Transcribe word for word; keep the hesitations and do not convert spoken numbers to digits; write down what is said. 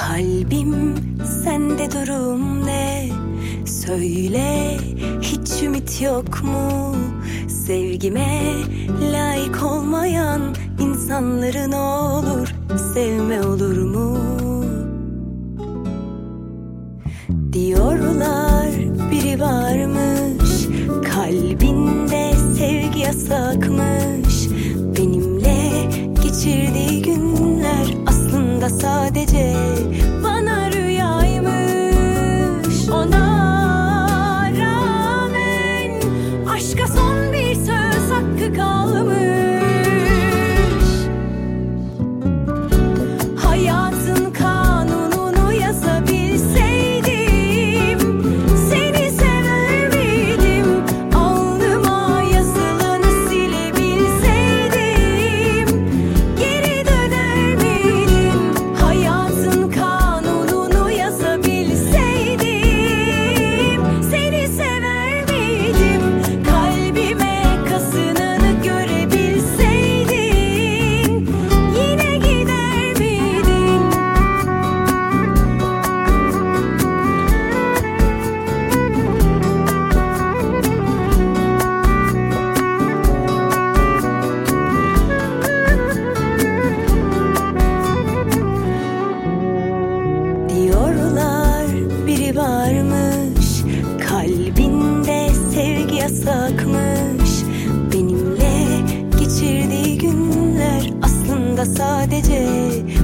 Kalbim sende durum ne? Söyle, hiç ümit yok mu? Sevgime layık olmayan insanların olur, sevme olur mu? Diyorlar biri varmış, kalbinde sevgi yasakmış. Benimle geçirdiği günler aslında sadece bana rüyaymış. Ona rağmen aşka son bir söz hakkı kalmış. Hayatın kanununu yazabilseydim, seni sever miydim? Alnıma yazılanı silebilseydim, geri döner miydim? Hayatın kanununu yazabilseydim, seni sever miydim? Kalbime kazınanı görebilseydin, yine gider miydin? Diyorlar biri varmış, kalbinde sevgi yasakmış. Benimle geçirdiği günler aslında sadece